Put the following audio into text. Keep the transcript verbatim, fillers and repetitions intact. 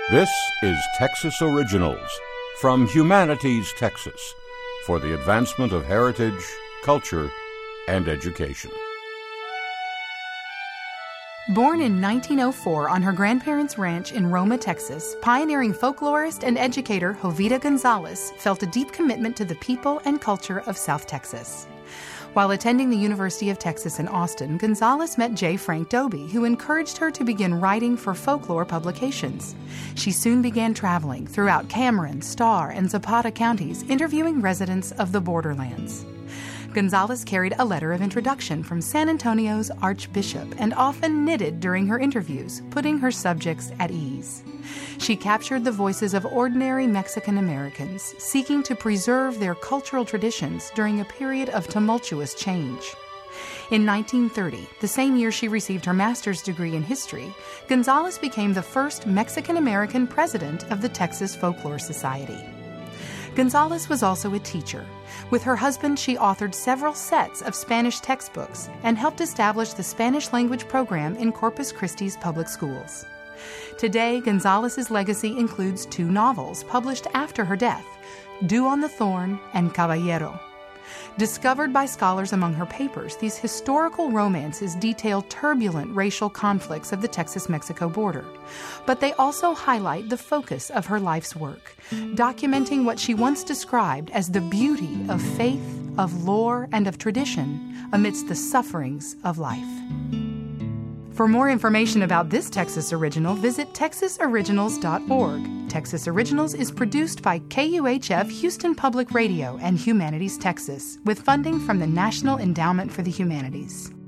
This is Texas Originals from Humanities Texas for the advancement of heritage, culture, and education. Born in nineteen oh four on her grandparents' ranch in Roma, Texas, pioneering folklorist and educator Jovita Gonzalez felt a deep commitment to the people and culture of South Texas. While attending the University of Texas in Austin, Gonzalez met J. Frank Dobie, who encouraged her to begin writing for folklore publications. She soon began traveling throughout Cameron, Starr, and Zapata counties, interviewing residents of the borderlands. Gonzalez carried a letter of introduction from San Antonio's Archbishop and often knitted during her interviews, putting her subjects at ease. She captured the voices of ordinary Mexican Americans seeking to preserve their cultural traditions during a period of tumultuous change. In nineteen thirty, the same year she received her master's degree in history, Gonzalez became the first Mexican American president of the Texas Folklore Society. Gonzalez was also a teacher. With her husband, she authored several sets of Spanish textbooks and helped establish the Spanish language program in Corpus Christi's public schools. Today, Gonzalez's legacy includes two novels published after her death, Dew on the Thorn and Caballero. Discovered by scholars among her papers, these historical romances detail turbulent racial conflicts of the Texas-Mexico border. But they also highlight the focus of her life's work, documenting what she once described as the beauty of faith, of lore, and of tradition amidst the sufferings of life. For more information about this Texas Original, visit texas originals dot org. Texas Originals is produced by K U H F Houston Public Radio and Humanities Texas, with funding from the National Endowment for the Humanities.